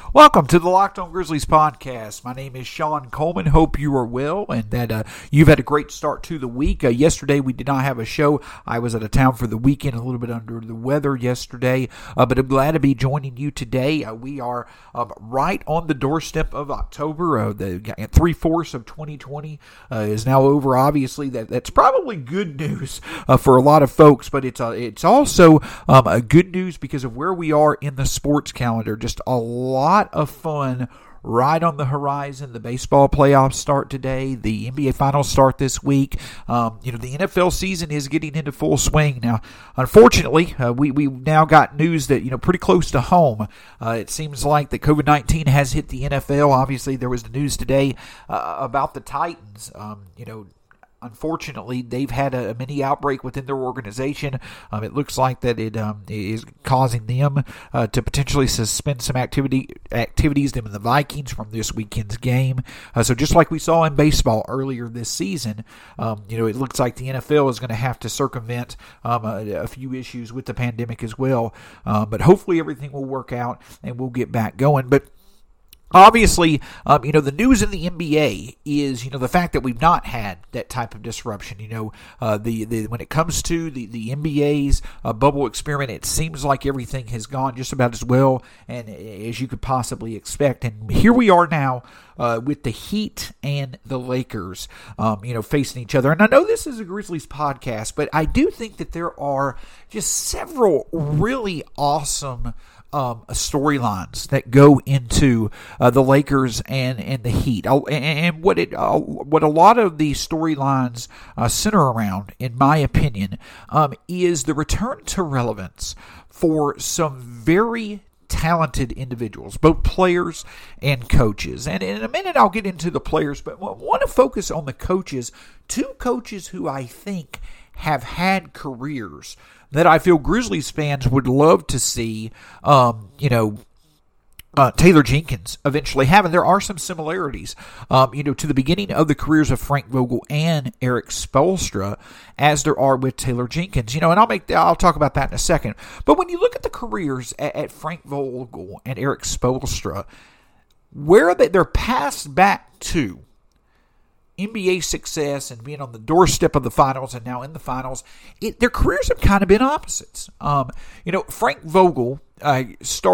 Welcome to the Locked On Grizzlies podcast. My name is Sean Coleman. Hope you are well and that you've had a great start to the week. Yesterday we did not have a show. I was out of town for the weekend, a little bit under the weather yesterday, but I'm glad to be joining you today. We are right on the doorstep of October. The 3/4 of 2020 is now over. Obviously, that's probably good news for a lot of folks, but it's also good news because of where we are in the sports calendar. Just a lot of fun right on the horizon. The baseball playoffs start today. The NBA finals start this week. The NFL season is getting into full swing now. Unfortunately, we now got news that pretty close to home. It seems like that COVID-19 has hit the NFL. Obviously, there was the news today about the Titans. Unfortunately, they've had a mini outbreak within their organization. It looks like that it is causing them to potentially suspend some activities, them and the Vikings, from this weekend's game. So just like we saw in baseball earlier this season, it looks like the NFL is going to have to circumvent a few issues with the pandemic as well. But hopefully everything will work out and we'll get back going. But obviously, the news in the NBA is, the fact that we've not had that type of disruption. When it comes to the NBA's bubble experiment, it seems like everything has gone just about as well and as you could possibly expect. And here we are now with the Heat and the Lakers, facing each other. And I know this is a Grizzlies podcast, but I do think that there are just several really awesome storylines that go into the Lakers and the Heat, and what a lot of these storylines center around, in my opinion, is the return to relevance for some very talented individuals, both players and coaches. And in a minute I'll get into the players, but I want to focus on the coaches. Two coaches who I think have had careers that I feel Grizzlies fans would love to see, Taylor Jenkins eventually have. And there are some similarities, to the beginning of the careers of Frank Vogel and Erik Spoelstra, as there are with Taylor Jenkins. And I'll talk about that in a second. But when you look at the careers at Frank Vogel and Erik Spoelstra, where they're passed back to NBA success and being on the doorstep of the finals and now in the finals, their careers have kind of been opposites. Frank Vogel he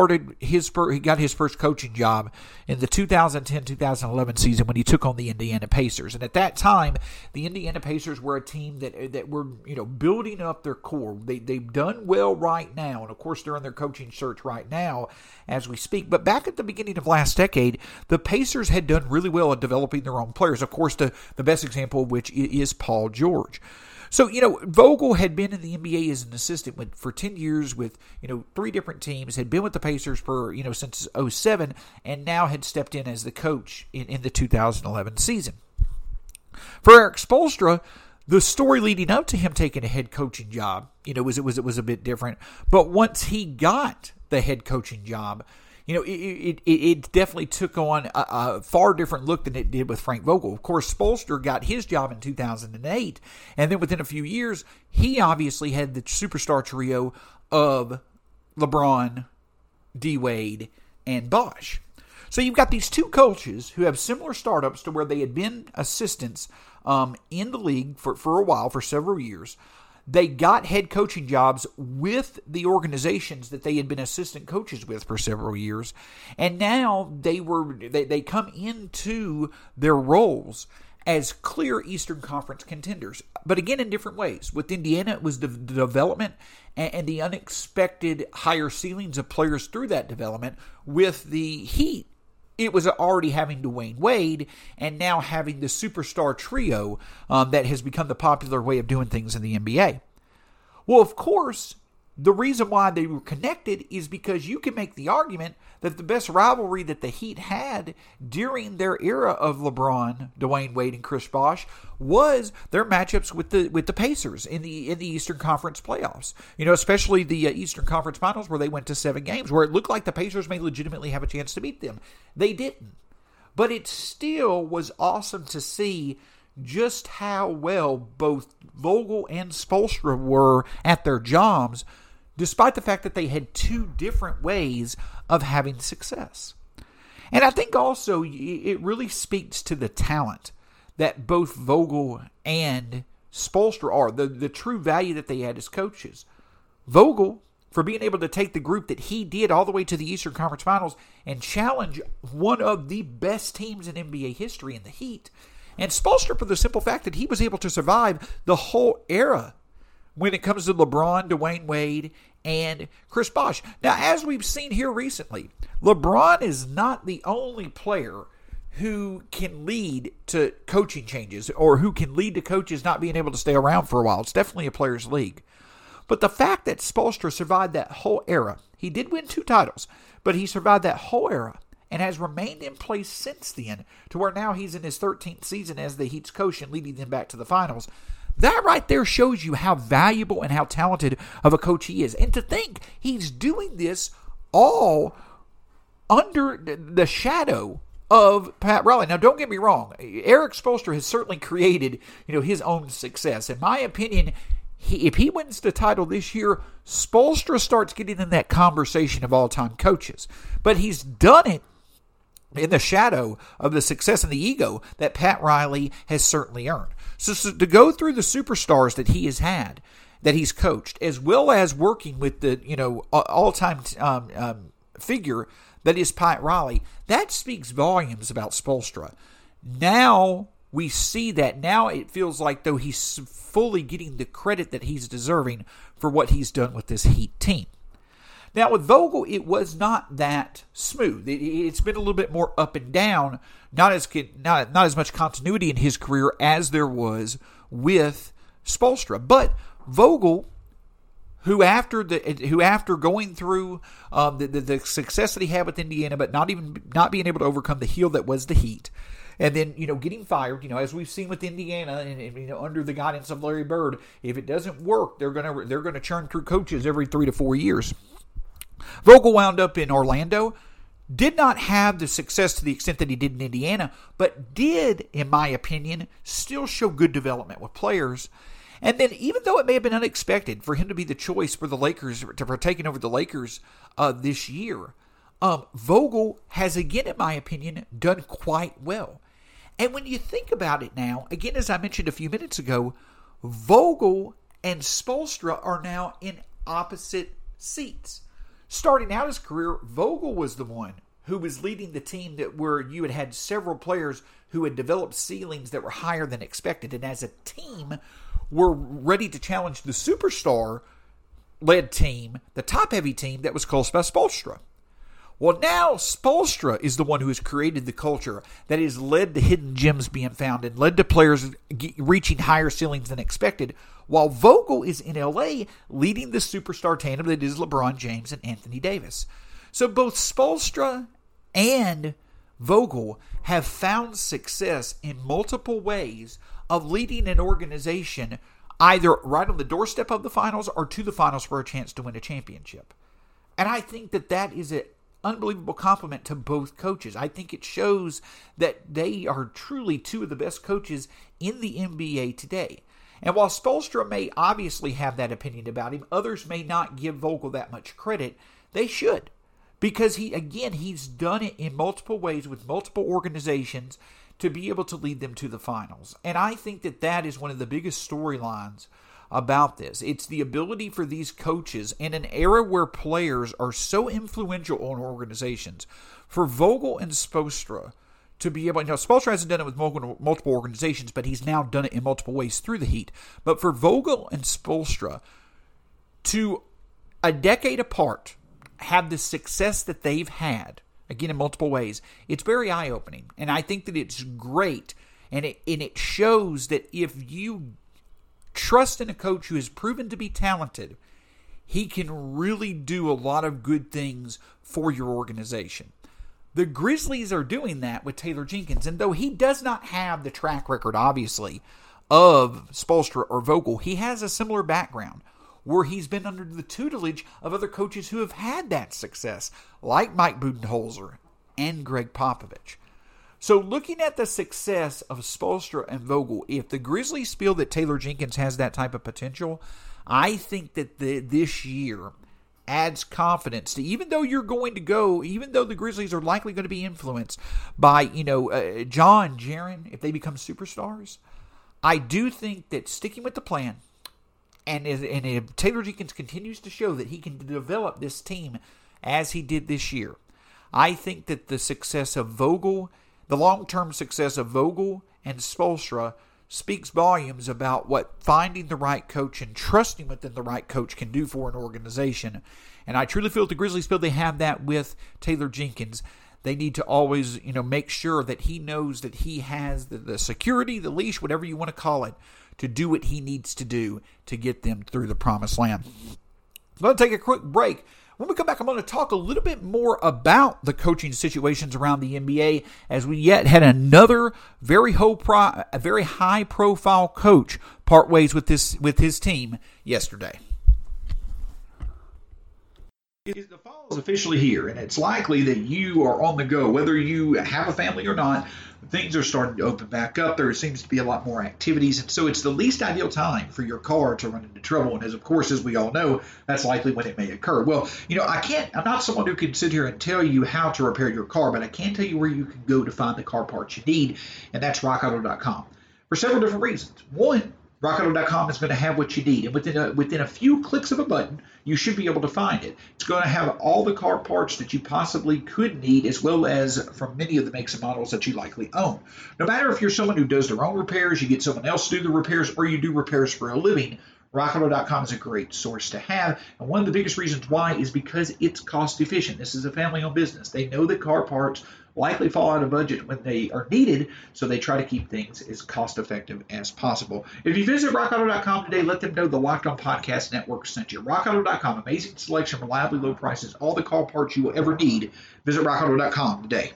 got his first coaching job in the 2010-2011 season when he took on the Indiana Pacers. And at that time, the Indiana Pacers were a team that were, building up their core. They've done well right now. And of course, they're in their coaching search right now as we speak. But back at the beginning of last decade, the Pacers had done really well at developing their own players. Of course, the best example of which is Paul George. So, Vogel had been in the NBA as an assistant for 10 years with, 3 different teams, had been with the Pacers for, since 2007, and now had stepped in as the coach in the 2011 season. For Erik Spoelstra, the story leading up to him taking a head coaching job, it was a bit different. But once he got the head coaching job, it definitely took on a far different look than it did with Frank Vogel. Of course, Spoelstra got his job in 2008, and then within a few years, he obviously had the superstar trio of LeBron, D-Wade, and Bosh. So you've got these two coaches who have similar startups to where they had been assistants in the league for a while, for several years. They got head coaching jobs with the organizations that they had been assistant coaches with for several years. And now they come into their roles as clear Eastern Conference contenders. But again, in different ways. With Indiana, it was the development and the unexpected higher ceilings of players through that development. With the Heat, it was already having Dwayne Wade and now having the superstar trio that has become the popular way of doing things in the NBA. Well, of course, the reason why they were connected is because you can make the argument that the best rivalry that the Heat had during their era of LeBron, Dwayne Wade, and Chris Bosh was their matchups with the Pacers in the Eastern Conference playoffs. Especially the Eastern Conference Finals, where they went to 7 games, where it looked like the Pacers may legitimately have a chance to beat them. They didn't. But it still was awesome to see just how well both Vogel and Spoelstra were at their jobs, despite the fact that they had 2 different ways of having success. And I think also it really speaks to the talent that both Vogel and Spoelstra are, the true value that they had as coaches. Vogel, for being able to take the group that he did all the way to the Eastern Conference Finals and challenge one of the best teams in NBA history in the Heat. And Spoelstra for the simple fact that he was able to survive the whole era when it comes to LeBron, Dwayne Wade, and Chris Bosh. Now, as we've seen here recently, LeBron is not the only player who can lead to coaching changes or who can lead to coaches not being able to stay around for a while. It's definitely a players' league. But the fact that Spoelstra survived that whole era, he did win 2 titles, but he survived that whole era and has remained in place since then to where now he's in his 13th season as the Heat's coach and leading them back to the finals. That right there shows you how valuable and how talented of a coach he is. And to think he's doing this all under the shadow of Pat Riley. Now, don't get me wrong. Erik Spoelstra has certainly created, his own success. In my opinion, if he wins the title this year, Spoelstra starts getting in that conversation of all-time coaches. But he's done it in the shadow of the success and the ego that Pat Riley has certainly earned. So to go through the superstars that he has had, that he's coached, as well as working with the all-time figure that is Pat Riley, that speaks volumes about Spoelstra. Now we see that. Now it feels like though he's fully getting the credit that he's deserving for what he's done with this Heat team. Now with Vogel, it was not that smooth. It's been a little bit more up and down. Not as much continuity in his career as there was with Spoelstra. But Vogel, who after going through the success that he had with Indiana, but not being able to overcome the heel that was the Heat, and then getting fired, as we've seen with Indiana, and under the guidance of Larry Bird, if it doesn't work, they're gonna churn through coaches every 3 to 4 years. Vogel wound up in Orlando. Did not have the success to the extent that he did in Indiana, but did, in my opinion, still show good development with players. And then, even though it may have been unexpected for him to be the choice for the Lakers, for taking over the Lakers this year, Vogel has, again, in my opinion, done quite well. And when you think about it now, again, as I mentioned a few minutes ago, Vogel and Spoelstra are now in opposite seats. Starting out his career, Vogel was the one who was leading the team where you had several players who had developed ceilings that were higher than expected. And as a team, were ready to challenge the superstar-led team, the top-heavy team that was coached by Spoelstra. Well, now Spoelstra is the one who has created the culture that has led to hidden gems being found and led to players reaching higher ceilings than expected, while Vogel is in L.A. leading the superstar tandem that is LeBron James and Anthony Davis. So both Spoelstra and Vogel have found success in multiple ways of leading an organization either right on the doorstep of the finals or to the finals for a chance to win a championship. And I think that is an unbelievable compliment to both coaches. I think it shows that they are truly two of the best coaches in the NBA today. And while Spoelstra may obviously have that opinion about him, others may not give Vogel that much credit. They should. Because he's done it in multiple ways with multiple organizations to be able to lead them to the finals. And I think that is one of the biggest storylines about this. It's the ability for these coaches in an era where players are so influential on organizations, for Vogel and Spoelstra to be able, Spoelstra hasn't done it with multiple organizations, but he's now done it in multiple ways through the Heat. But for Vogel and Spoelstra to, a decade apart, have the success that they've had, again in multiple ways, it's very eye-opening. And I think that it's great, and it shows that if you trust in a coach who has proven to be talented, he can really do a lot of good things for your organization. The Grizzlies are doing that with Taylor Jenkins, and though he does not have the track record, obviously, of Spoelstra or Vogel, he has a similar background where he's been under the tutelage of other coaches who have had that success, like Mike Budenholzer and Greg Popovich. So looking at the success of Spoelstra and Vogel, if the Grizzlies feel that Taylor Jenkins has that type of potential, I think that this year adds confidence to, even though the Grizzlies are likely going to be influenced by, John, Jaren, if they become superstars. I do think that sticking with the plan, and if Taylor Jenkins continues to show that he can develop this team as he did this year, I think that the long-term success of Vogel and Spoelstra speaks volumes about what finding the right coach and trusting within the right coach can do for an organization. And I truly feel that the Grizzlies feel they have that with Taylor Jenkins. They need to always, make sure that he knows that he has the security, the leash, whatever you want to call it, to do what he needs to do to get them through the promised land. I'm going to take a quick break. When we come back, I'm going to talk a little bit more about the coaching situations around the NBA, as we yet had another very high-profile coach part ways with his team yesterday. The fall is officially here, and it's likely that you are on the go. Whether you have a family or not, things are starting to open back up. There seems to be a lot more activities, and so it's the least ideal time for your car to run into trouble. And as we all know, that's likely when it may occur. Well, I'm not someone who can sit here and tell you how to repair your car, but I can tell you where you can go to find the car parts you need, and that's rockauto.com for several different reasons. One, RockAuto.com is going to have what you need, and within a few clicks of a button, you should be able to find it. It's going to have all the car parts that you possibly could need, as well as from many of the makes and models that you likely own. No matter if you're someone who does their own repairs, you get someone else to do the repairs, or you do repairs for a living, RockAuto.com is a great source to have, and one of the biggest reasons why is because it's cost efficient. This is a family-owned business. They know that car parts likely fall out of budget when they are needed, so they try to keep things as cost-effective as possible. If you visit RockAuto.com today, let them know the Locked On Podcast Network sent you. RockAuto.com, amazing selection, reliably low prices, all the car parts you will ever need. Visit RockAuto.com today.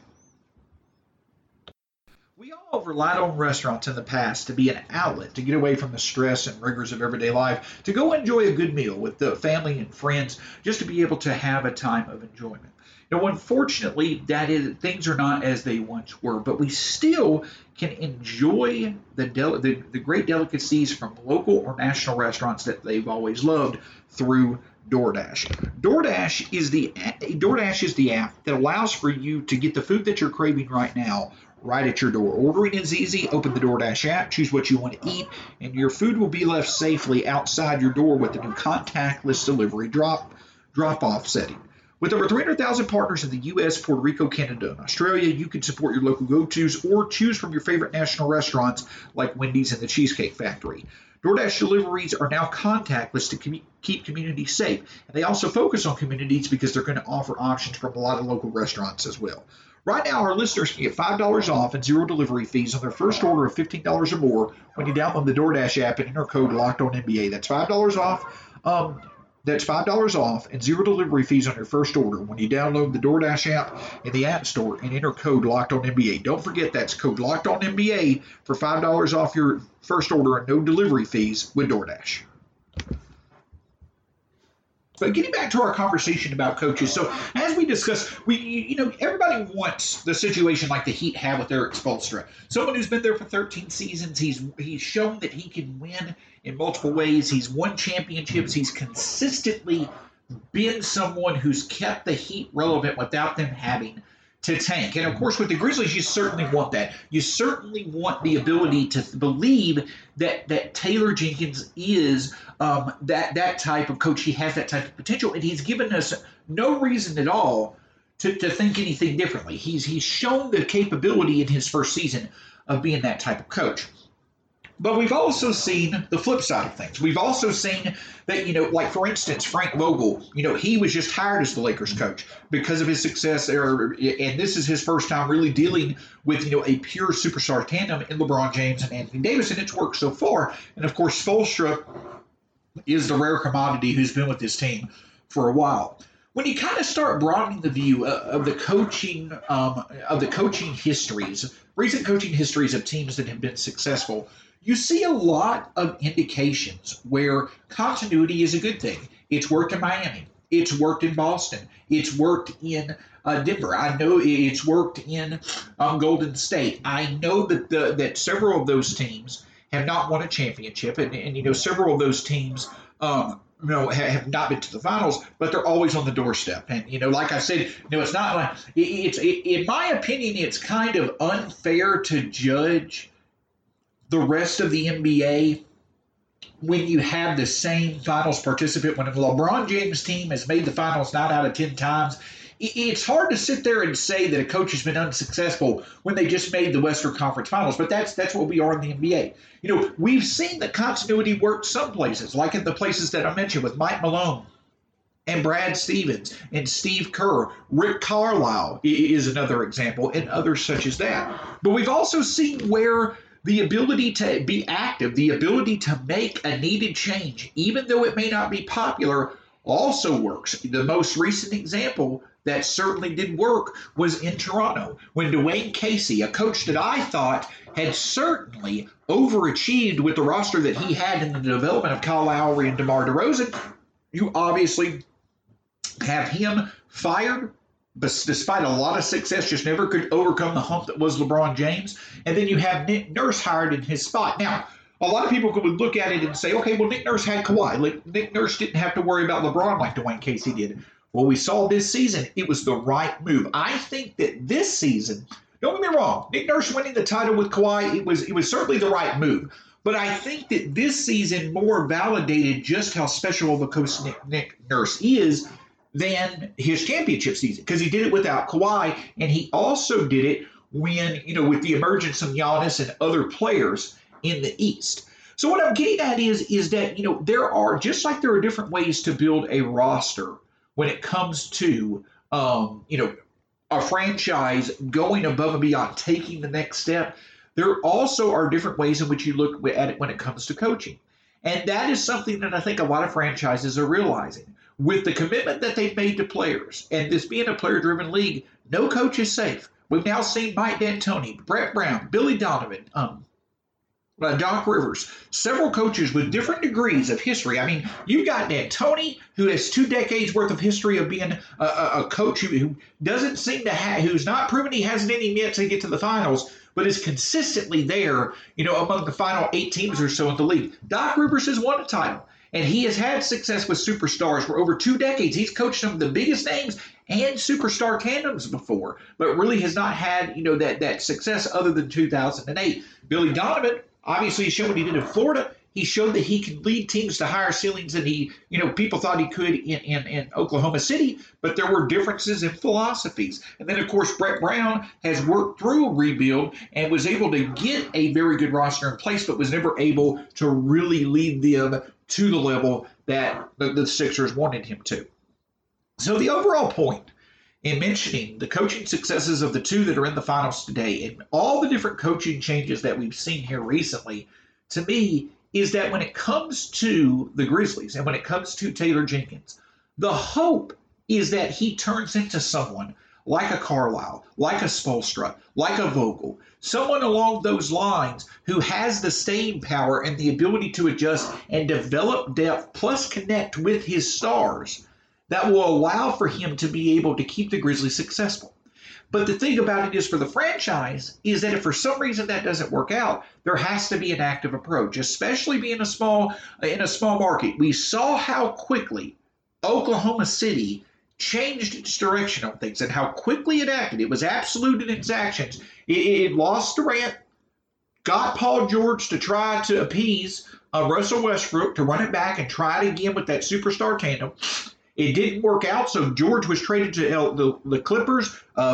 We all have relied on restaurants in the past to be an outlet, to get away from the stress and rigors of everyday life, to go enjoy a good meal with the family and friends, just to be able to have a time of enjoyment. Unfortunately, things are not as they once were, but we still can enjoy the great delicacies from local or national restaurants that they've always loved through DoorDash. DoorDash is the app that allows for you to get the food that you're craving right now right at your door. Ordering is easy. Open the DoorDash app, choose what you want to eat, and your food will be left safely outside your door with the new contactless delivery drop-off setting. With over 300,000 partners in the U.S., Puerto Rico, Canada, and Australia, you can support your local go-tos or choose from your favorite national restaurants like Wendy's and the Cheesecake Factory. DoorDash deliveries are now contactless to keep communities safe, and they also focus on communities because they're going to offer options from a lot of local restaurants as well. Right now, our listeners can get $5 off and zero delivery fees on their first order of $15 or more when you download the DoorDash app and enter code LOCKEDONNBA. That's $5 off. That's $5 off and zero delivery fees on your first order when you download the DoorDash app in the App Store and enter code LOCKEDONNBA. Don't forget that's code LOCKEDONNBA for $5 off your first order and no delivery fees with DoorDash. But getting back to our conversation about coaches, so as we discussed, everybody wants the situation like the Heat have with Erik Spoelstra. Someone who's been there for 13 seasons. He's shown that he can win in multiple ways. He's won championships. He's consistently been someone who's kept the Heat relevant without them having to tank. And, of course, with the Grizzlies, you certainly want that. You certainly want the ability to believe that Taylor Jenkins is that type of coach. He has that type of potential, and he's given us no reason at all to think anything differently. He's shown the capability in his first season of being that type of coach. But we've also seen the flip side of things. We've also seen that, like, for instance, Frank Vogel, he was just hired as the Lakers coach because of his success there. And this is his first time really dealing with, a pure superstar tandem in LeBron James and Anthony Davis. And it's worked so far. And, of course, Spoelstra is the rare commodity who's been with this team for a while. When you kind of start broadening the view of the coaching histories, recent coaching histories of teams that have been successful, you see a lot of indications where continuity is a good thing. It's worked in Miami. It's worked in Boston. It's worked in Denver. I know it's worked in Golden State. I know that several of those teams have not won a championship, and several of those teams have not been to the finals, but they're always on the doorstep. And like I said, it's not like in my opinion, it's kind of unfair to judge the rest of the NBA when you have the same finals participant. When a LeBron James team has made the finals 9 out of 10 times, it's hard to sit there and say that a coach has been unsuccessful when they just made the Western Conference Finals. But that's what we are in the NBA. We've seen the continuity work some places, like in the places that I mentioned with Mike Malone and Brad Stevens and Steve Kerr. Rick Carlisle is another example, and others such as that. But we've also seen where the ability to be active, the ability to make a needed change, even though it may not be popular, also works. The most recent example that certainly did work was in Toronto when Dwayne Casey, a coach that I thought had certainly overachieved with the roster that he had in the development of Kyle Lowry and DeMar DeRozan, you obviously have him fired, but despite a lot of success, just never could overcome the hump that was LeBron James. And then you have Nick Nurse hired in his spot. Now, a lot of people would look at it and say, okay, well, Nick Nurse had Kawhi. Nick Nurse didn't have to worry about LeBron like Dwayne Casey did. Well, we saw this season, it was the right move. I think that this season, don't get me wrong, Nick Nurse winning the title with Kawhi, it was certainly the right move. But I think that this season more validated just how special of a coach Nick Nurse is than his championship season, because he did it without Kawhi, and he also did it when, with the emergence of Giannis and other players in the East. So what I'm getting at is that, there are, just like there are different ways to build a roster when it comes to, a franchise going above and beyond, taking the next step, there also are different ways in which you look at it when it comes to coaching. And that is something that I think a lot of franchises are realizing. With the commitment that they've made to players, and this being a player-driven league, no coach is safe. We've now seen Mike D'Antoni, Brett Brown, Billy Donovan, Doc Rivers, several coaches with different degrees of history. I mean, you've got D'Antoni, who has 2 decades worth of history of being a coach who doesn't seem to have, who's not proven he has it in him yet to get to the finals, but is consistently there, among the final 8 teams or so in the league. Doc Rivers has won a title, and he has had success with superstars for over 2 decades. He's coached some of the biggest names and superstar tandems before, but really has not had, that success other than 2008. Billy Donovan, obviously, he showed what he did in Florida. He showed that he can lead teams to higher ceilings than people thought he could in Oklahoma City, but there were differences in philosophies. And then, of course, Brett Brown has worked through a rebuild and was able to get a very good roster in place, but was never able to really lead them to the level that the Sixers wanted him to. So the overall point in mentioning the coaching successes of the 2 that are in the finals today and all the different coaching changes that we've seen here recently, to me, is that when it comes to the Grizzlies and when it comes to Taylor Jenkins, the hope is that he turns into someone like a Carlisle, like a Spoelstra, like a Vogel, someone along those lines who has the staying power and the ability to adjust and develop depth plus connect with his stars that will allow for him to be able to keep the Grizzlies successful. But the thing about it is, for the franchise, is that if for some reason that doesn't work out, there has to be an active approach, especially being in a small market. We saw how quickly Oklahoma City changed its direction on things and how quickly it acted. It was absolute in its actions. It lost Durant, got Paul George to try to appease Russell Westbrook to run it back and try it again with that superstar tandem. It didn't work out, so George was traded to the Clippers.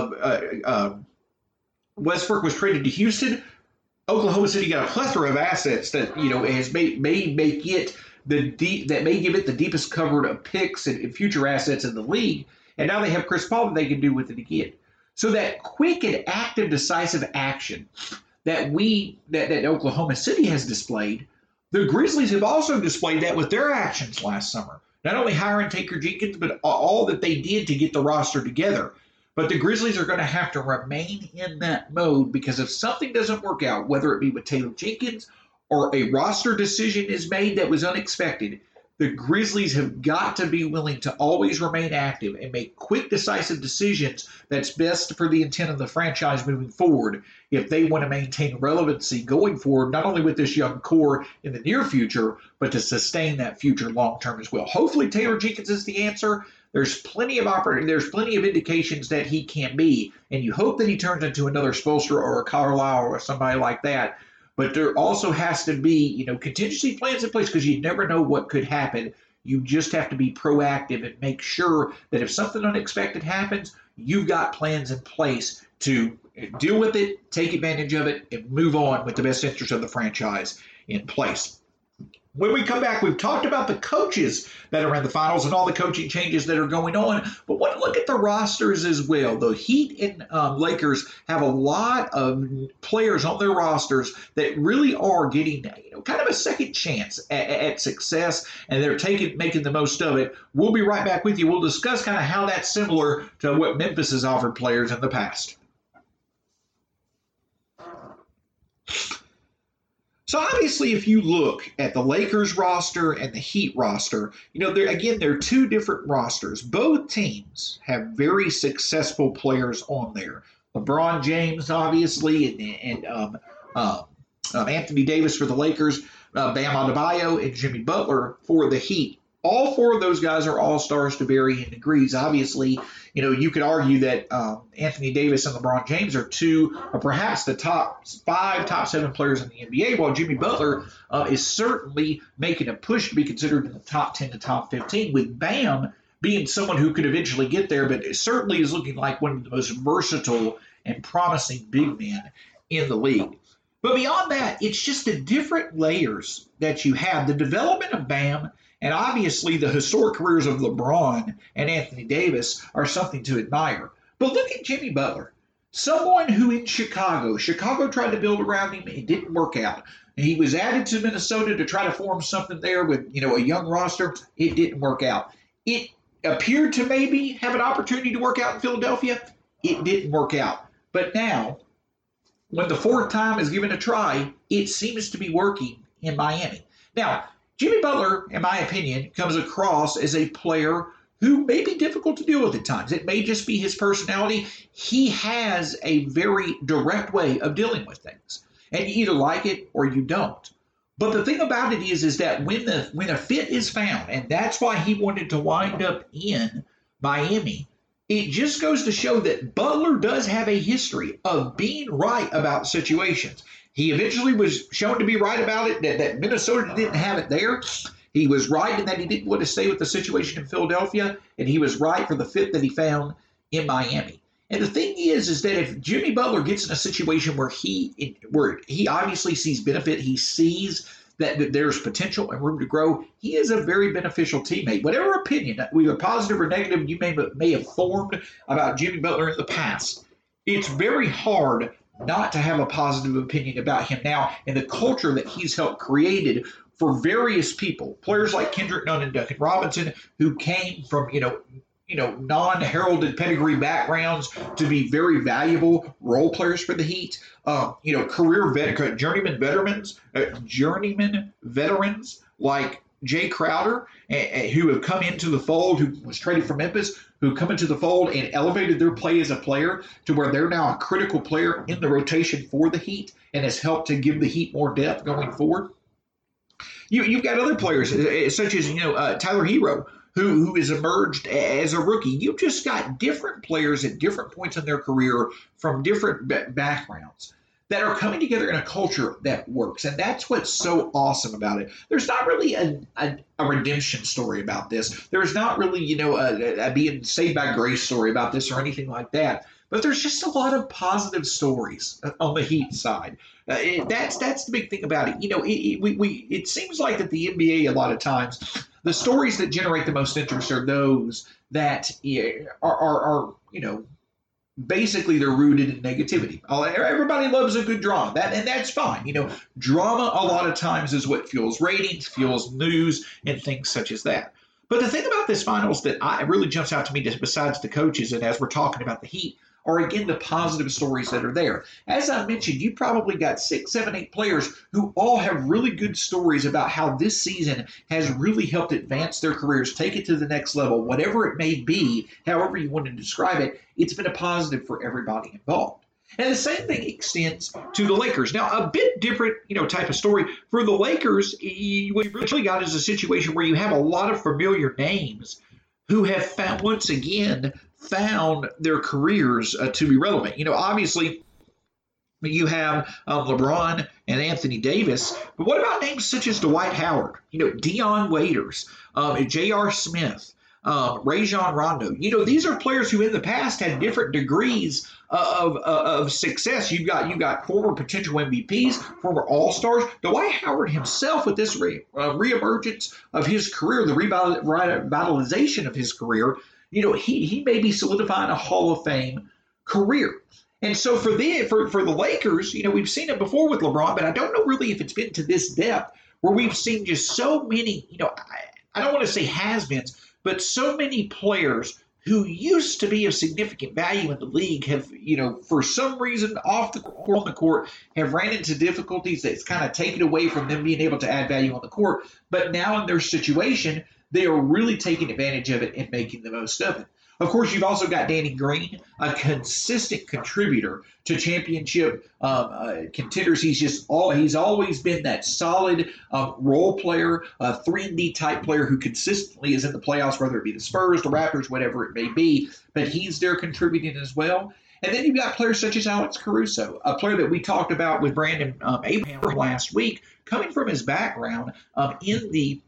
Westbrook was traded to Houston. Oklahoma City got a plethora of assets that has may make it that may give it the deepest cover of picks and future assets in the league. And now they have Chris Paul that they can do with it again. So that quick and active, decisive action that Oklahoma City has displayed, the Grizzlies have also displayed that with their actions last summer. Not only hiring Taylor Jenkins, but all that they did to get the roster together. But the Grizzlies are going to have to remain in that mode, because if something doesn't work out, whether it be with Taylor Jenkins or a roster decision is made that was unexpected, the Grizzlies have got to be willing to always remain active and make quick, decisive decisions that's best for the intent of the franchise moving forward if they want to maintain relevancy going forward, not only with this young core in the near future, but to sustain that future long term as well. Hopefully, Taylor Jenkins is the answer. There's plenty of indications that he can be, and you hope that he turns into another Spoelstra or a Carlisle or somebody like that. But there also has to be, contingency plans in place because you never know what could happen. You just have to be proactive and make sure that if something unexpected happens, you've got plans in place to deal with it, take advantage of it, and move on with the best interest of the franchise in place. When we come back, we've talked about the coaches that are in the finals and all the coaching changes that are going on, but want to look at the rosters as well. The Heat and Lakers have a lot of players on their rosters that really are getting kind of a second chance at success, and they're making the most of it. We'll be right back with you. We'll discuss kind of how that's similar to what Memphis has offered players in the past. So obviously, if you look at the Lakers roster and the Heat roster, they're two different rosters. Both teams have very successful players on there. LeBron James, obviously, and Anthony Davis for the Lakers, Bam Adebayo, and Jimmy Butler for the Heat. All four of those guys are all-stars to varying degrees. Obviously, you could argue that Anthony Davis and LeBron James are two of perhaps the top 5, top 7 players in the NBA, while Jimmy Butler is certainly making a push to be considered in the top 10 to top 15, with Bam being someone who could eventually get there, but it certainly is looking like one of the most versatile and promising big men in the league. But beyond that, it's just the different layers that you have. The development of Bam and obviously the historic careers of LeBron and Anthony Davis are something to admire. But look at Jimmy Butler, someone who in Chicago tried to build around him. It didn't work out. He was added to Minnesota to try to form something there with, a young roster. It didn't work out. It appeared to maybe have an opportunity to work out in Philadelphia. It didn't work out. But now, when the fourth time is given a try, it seems to be working in Miami. Now, Jimmy Butler, in my opinion, comes across as a player who may be difficult to deal with at times. It may just be his personality. He has a very direct way of dealing with things, and you either like it or you don't. But the thing about it is that when a fit is found, and that's why he wanted to wind up in Miami, it just goes to show that Butler does have a history of being right about situations. He eventually was shown to be right about it, that Minnesota didn't have it there. He was right in that he didn't want to stay with the situation in Philadelphia, and he was right for the fit that he found in Miami. And the thing is that if Jimmy Butler gets in a situation where he obviously sees benefit, he sees that there's potential and room to grow, he is a very beneficial teammate. Whatever opinion, whether positive or negative, you may have formed about Jimmy Butler in the past, it's very hard not to have a positive opinion about him now and the culture that he's helped created for various people, players like Kendrick Nunn and Duncan Robinson, who came from, non-heralded pedigree backgrounds to be very valuable role players for the Heat. Journeyman veterans like Jay Crowder, who have come into the fold, who was traded from Memphis, who come into the fold and elevated their play as a player to where they're now a critical player in the rotation for the Heat and has helped to give the Heat more depth going forward. You've got other players such as Tyler Hero, who has emerged as a rookie. You've just got different players at different points in their career from different backgrounds that are coming together in a culture that works. And that's what's so awesome about it. There's not really a redemption story about this. There's not really, a being saved by grace story about this or anything like that. But there's just a lot of positive stories on the Heat side. That's the big thing about it. It seems like that the NBA a lot of times, the stories that generate the most interest are those that are basically they're rooted in negativity. Everybody loves a good drama, and that's fine. Drama a lot of times is what fuels ratings, fuels news, and things such as that. But the thing about this finals that really jumps out to me, besides the coaches, and as we're talking about the Heat, are again the positive stories that are there. As I mentioned, you probably got 6, 7, 8 players who all have really good stories about how this season has really helped advance their careers, take it to the next level, whatever it may be, however you want to describe it. It's been a positive for everybody involved. And the same thing extends to the Lakers. Now, a bit different, type of story. For the Lakers, what you really got is a situation where you have a lot of familiar names who have once again found their careers to be relevant. Obviously, you have LeBron and Anthony Davis, but what about names such as Dwight Howard, Dion Waiters, J.R. Smith, Rajon Rondo? These are players who in the past had different degrees of success. You've got former potential MVPs, former All-Stars. Dwight Howard himself, with this reemergence of his career, the revitalization of his career, he may be solidifying a Hall of Fame career. And so for the Lakers, we've seen it before with LeBron, but I don't know really if it's been to this depth where we've seen just so many, I don't want to say has-beens, but so many players who used to be of significant value in the league have, for some reason off the court, on the court, have ran into difficulties that's kind of taken away from them being able to add value on the court. But now in their situation, they are really taking advantage of it and making the most of it. Of course, you've also got Danny Green, a consistent contributor to championship contenders. He's always been that solid role player, 3-and-D type player who consistently is in the playoffs, whether it be the Spurs, the Raptors, whatever it may be. But he's there contributing as well. And then you've got players such as Alex Caruso, a player that we talked about with Brandon Abraham last week, coming from his background in the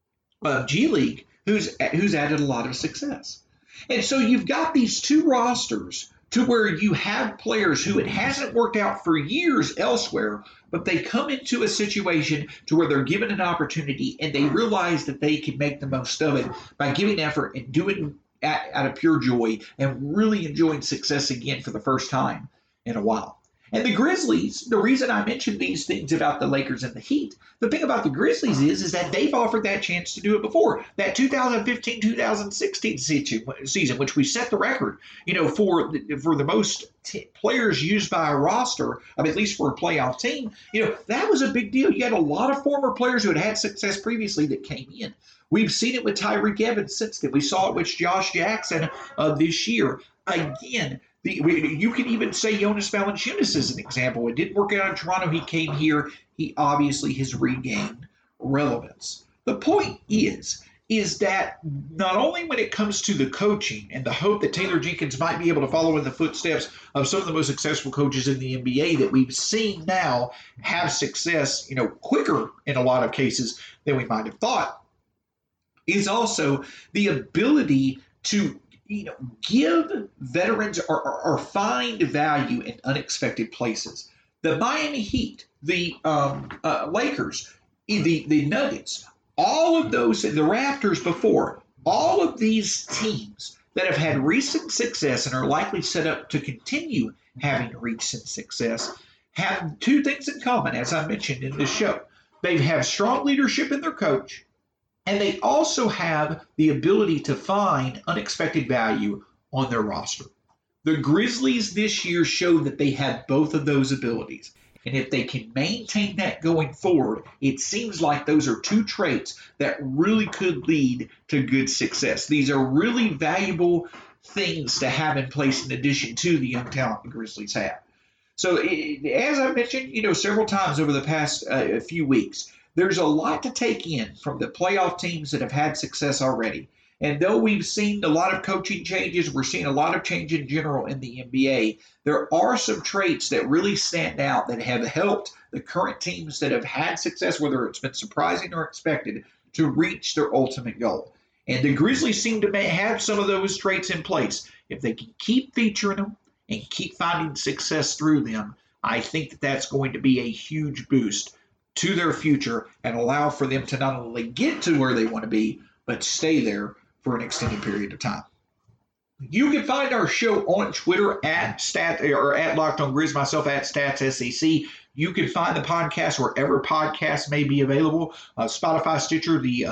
G League, who's added a lot of success. And so you've got these two rosters to where you have players who it hasn't worked out for years elsewhere, but they come into a situation to where they're given an opportunity and they realize that they can make the most of it by giving effort and doing it out of pure joy and really enjoying success again for the first time in a while. And the Grizzlies, the reason I mentioned these things about the Lakers and the Heat, the thing about the Grizzlies is that they've offered that chance to do it before. That 2015-2016 season, which we set the record, for the most players used by a roster, at least for a playoff team, that was a big deal. You had a lot of former players who had success previously that came in. We've seen it with Tyreke Evans since then. We saw it with Josh Jackson this year. Again, you can even say Jonas Valanciunas is an example. It didn't work out in Toronto. He came here. He obviously has regained relevance. The point is that not only when it comes to the coaching and the hope that Taylor Jenkins might be able to follow in the footsteps of some of the most successful coaches in the NBA that we've seen now have success, quicker in a lot of cases than we might have thought, is also the ability to give veterans or find value in unexpected places. The Miami Heat, the Lakers, the Nuggets, all of those, the Raptors before, all of these teams that have had recent success and are likely set up to continue having recent success have two things in common, as I mentioned in this show. They have strong leadership in their coach, and they also have the ability to find unexpected value on their roster. The Grizzlies this year showed that they have both of those abilities. And if they can maintain that going forward, it seems like those are two traits that really could lead to good success. These are really valuable things to have in place in addition to the young talent the Grizzlies have. So as I mentioned, several times over the past few weeks, there's a lot to take in from the playoff teams that have had success already. And though we've seen a lot of coaching changes, we're seeing a lot of change in general in the NBA, there are some traits that really stand out that have helped the current teams that have had success, whether it's been surprising or expected, to reach their ultimate goal. And the Grizzlies seem to have some of those traits in place. If they can keep featuring them and keep finding success through them, I think that that's going to be a huge boost to their future and allow for them to not only get to where they want to be, but stay there for an extended period of time. You can find our show on Twitter at Locked On Grizz, myself at StatsSEC. You can find the podcast wherever podcasts may be available. Spotify, Stitcher, the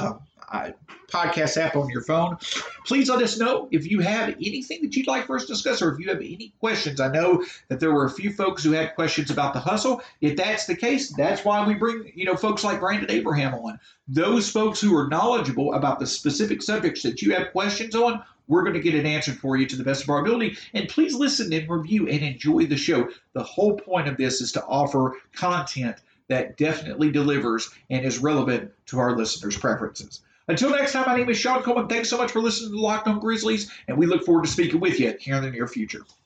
podcast app on your phone. Please let us know if you have anything that you'd like for us to discuss, or if you have any questions. I know that there were a few folks who had questions about the hustle. If that's the case, that's why we bring folks like Brandon Abraham on. Those folks who are knowledgeable about the specific subjects that you have questions on, we're going to get it answered for you to the best of our ability. And please listen and review and enjoy the show. The whole point of this is to offer content that definitely delivers and is relevant to our listeners' preferences. Until next time, my name is Sean Coleman. Thanks so much for listening to Locked On Grizzlies, and we look forward to speaking with you here in the near future.